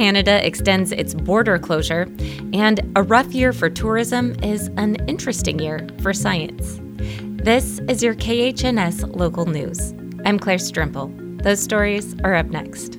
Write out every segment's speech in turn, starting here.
Canada extends its border closure, and a rough year for tourism is an interesting year for science. This is your KHNS Local News. I'm Claire Strimple. Those stories are up next.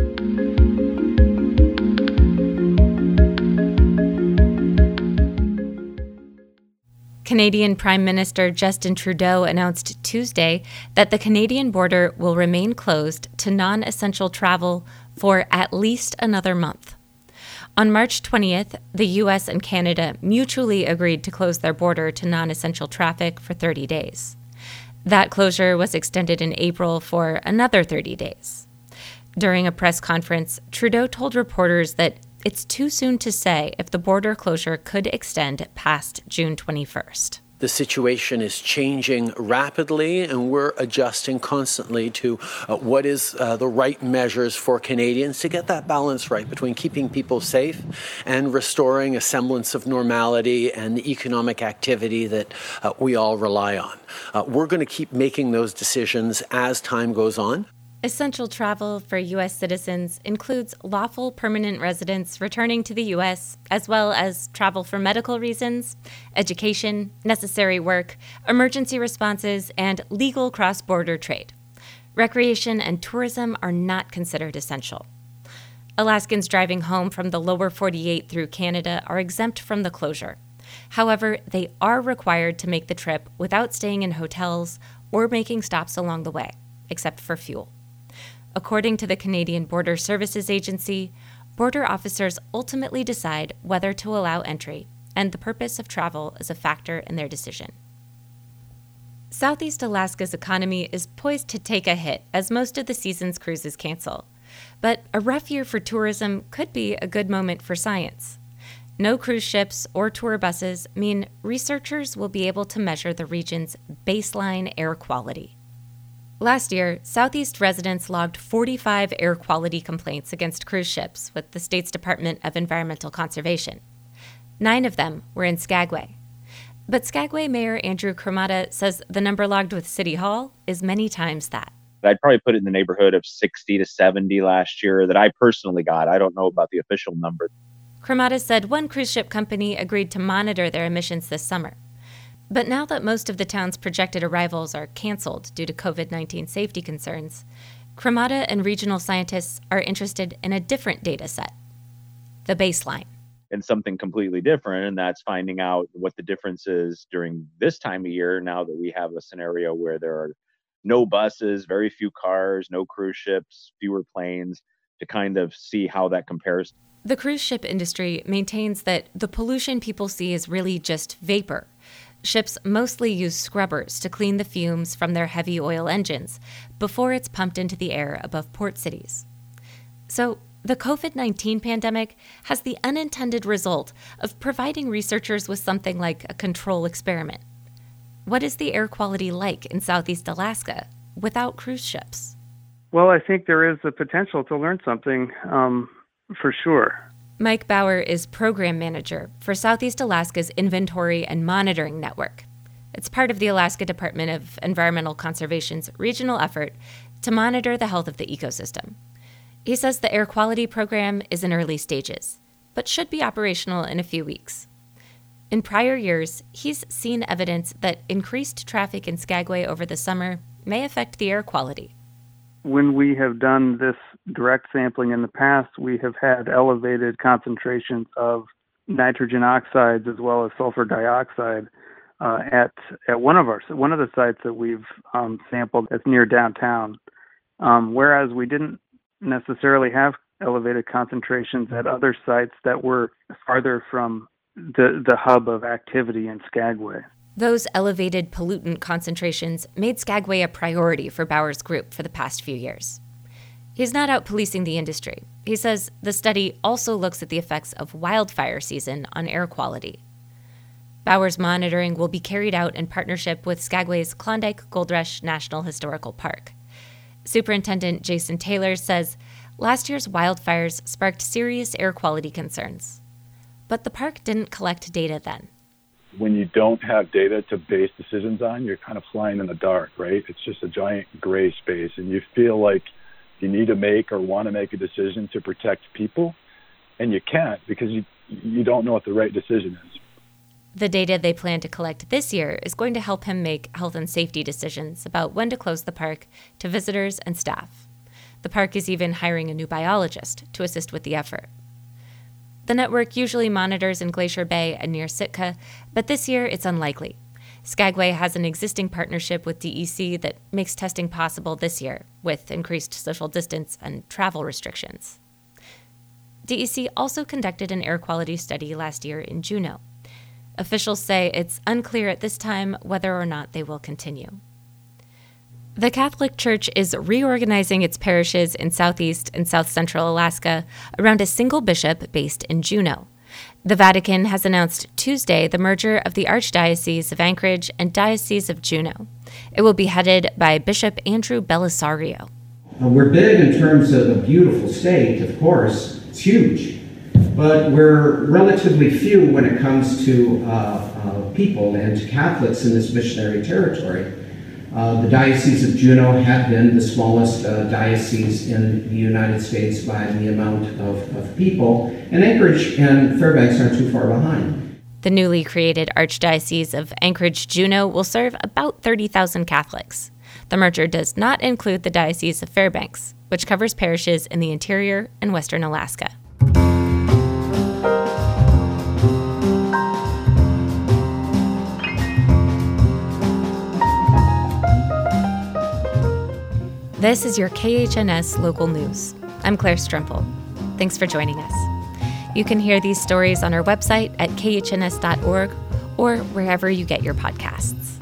Canadian Prime Minister Justin Trudeau announced Tuesday that the Canadian border will remain closed to non-essential travel for at least another month. On March 20th, the U.S. and Canada mutually agreed to close their border to non-essential traffic for 30 days. That closure was extended in April for another 30 days. During a press conference, Trudeau told reporters that it's too soon to say if the border closure could extend past June 21st. The situation is changing rapidly, and we're adjusting constantly to what is the right measures for Canadians to get that balance right between keeping people safe and restoring a semblance of normality and the economic activity that we all rely on. We're going to keep making those decisions as time goes on. Essential travel for U.S. citizens includes lawful permanent residents returning to the U.S., as well as travel for medical reasons, education, necessary work, emergency responses, and legal cross-border trade. Recreation and tourism are not considered essential. Alaskans driving home from the lower 48 through Canada are exempt from the closure. However, they are required to make the trip without staying in hotels or making stops along the way, except for fuel. According to the Canadian Border Services Agency, border officers ultimately decide whether to allow entry, and the purpose of travel is a factor in their decision. Southeast Alaska's economy is poised to take a hit as most of the season's cruises cancel. But a rough year for tourism could be a good moment for science. No cruise ships or tour buses mean researchers will be able to measure the region's baseline air quality. Last year, Southeast residents logged 45 air quality complaints against cruise ships with the state's Department of Environmental Conservation. 9 of them were in Skagway. But Skagway Mayor Andrew Cremata says the number logged with City Hall is many times that. I'd probably put it in the neighborhood of 60 to 70 last year that I personally got. I don't know about the official number. Cremata said one cruise ship company agreed to monitor their emissions this summer. But now that most of the town's projected arrivals are canceled due to COVID-19 safety concerns, Cremata and regional scientists are interested in a different data set, the baseline. And something completely different, and that's finding out what the difference is during this time of year, now that we have a scenario where there are no buses, very few cars, no cruise ships, fewer planes, to kind of see how that compares. The cruise ship industry maintains that the pollution people see is really just vapor. Ships mostly use scrubbers to clean the fumes from their heavy oil engines before it's pumped into the air above port cities. So, the COVID-19 pandemic has the unintended result of providing researchers with something like a control experiment. What is the air quality like in Southeast Alaska without cruise ships? Well, I think there is the potential to learn something, for sure. Mike Bauer is program manager for Southeast Alaska's Inventory and Monitoring Network. It's part of the Alaska Department of Environmental Conservation's regional effort to monitor the health of the ecosystem. He says the air quality program is in early stages, but should be operational in a few weeks. In prior years, he's seen evidence that increased traffic in Skagway over the summer may affect the air quality. When we have done this direct sampling in the past, we have had elevated concentrations of nitrogen oxides as well as sulfur dioxide at one of the sites that we've sampled that's near downtown. Whereas we didn't necessarily have elevated concentrations at other sites that were farther from the hub of activity in Skagway. Those elevated pollutant concentrations made Skagway a priority for Bauer's group for the past few years. He's not out policing the industry. He says the study also looks at the effects of wildfire season on air quality. Bauer's monitoring will be carried out in partnership with Skagway's Klondike Gold Rush National Historical Park. Superintendent Jason Taylor says last year's wildfires sparked serious air quality concerns. But the park didn't collect data then. When you don't have data to base decisions on, you're kind of flying in the dark, right? It's just a giant gray space, and you feel like you need to make or want to make a decision to protect people, and you can't because you don't know what the right decision is. The data they plan to collect this year is going to help him make health and safety decisions about when to close the park to visitors and staff. The park is even hiring a new biologist to assist with the effort. The network usually monitors in Glacier Bay and near Sitka, but this year it's unlikely. Skagway has an existing partnership with DEC that makes testing possible this year, with increased social distance and travel restrictions. DEC also conducted an air quality study last year in Juneau. Officials say it's unclear at this time whether or not they will continue. The Catholic Church is reorganizing its parishes in southeast and south central Alaska around a single bishop based in Juneau. The Vatican has announced Tuesday the merger of the Archdiocese of Anchorage and Diocese of Juneau. It will be headed by Bishop Andrew Belisario. We're big in terms of a beautiful state, of course. It's huge. But we're relatively few when it comes to people and to Catholics in this missionary territory. The Diocese of Juneau had been the smallest diocese in the United States by the amount of people, and Anchorage and Fairbanks aren't too far behind. The newly created Archdiocese of Anchorage-Juneau will serve about 30,000 Catholics. The merger does not include the Diocese of Fairbanks, which covers parishes in the interior and western Alaska. This is your KHNS Local News. I'm Claire Strempel. Thanks for joining us. You can hear these stories on our website at khns.org or wherever you get your podcasts.